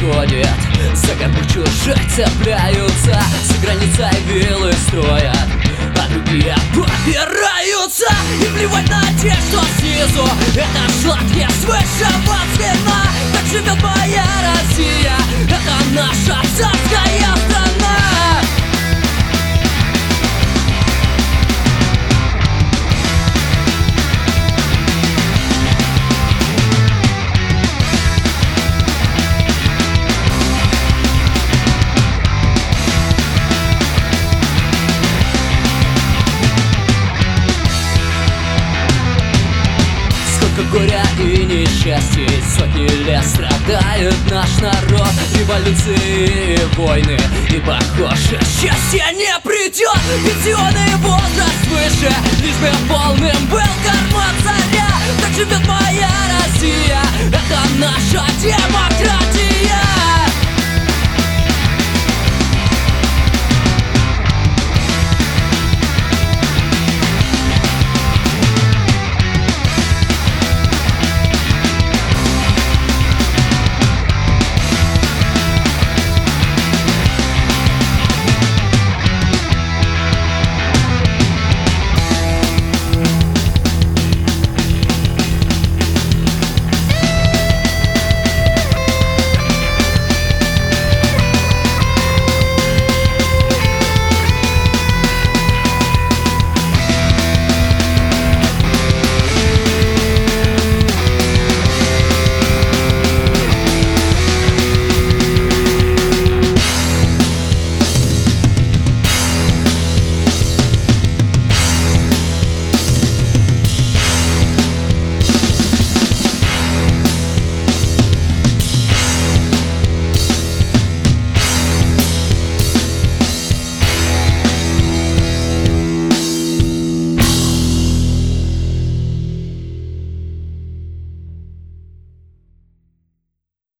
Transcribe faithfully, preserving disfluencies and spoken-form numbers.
происходит. За горбы чужих цепляются, за границей виллы строят, а другие попираются. И плевать на тех, что снизу, это сладкие с высшего звена. Так живет моя Россия, это наша царская страна. Горя и несчастья, сотни лет страдает наш народ. Революции и войны, и похоже, счастье не придет. Пенсионный возраст выше, лишь бы полным был карман царя. Так живет моя Россия, это наша демократия.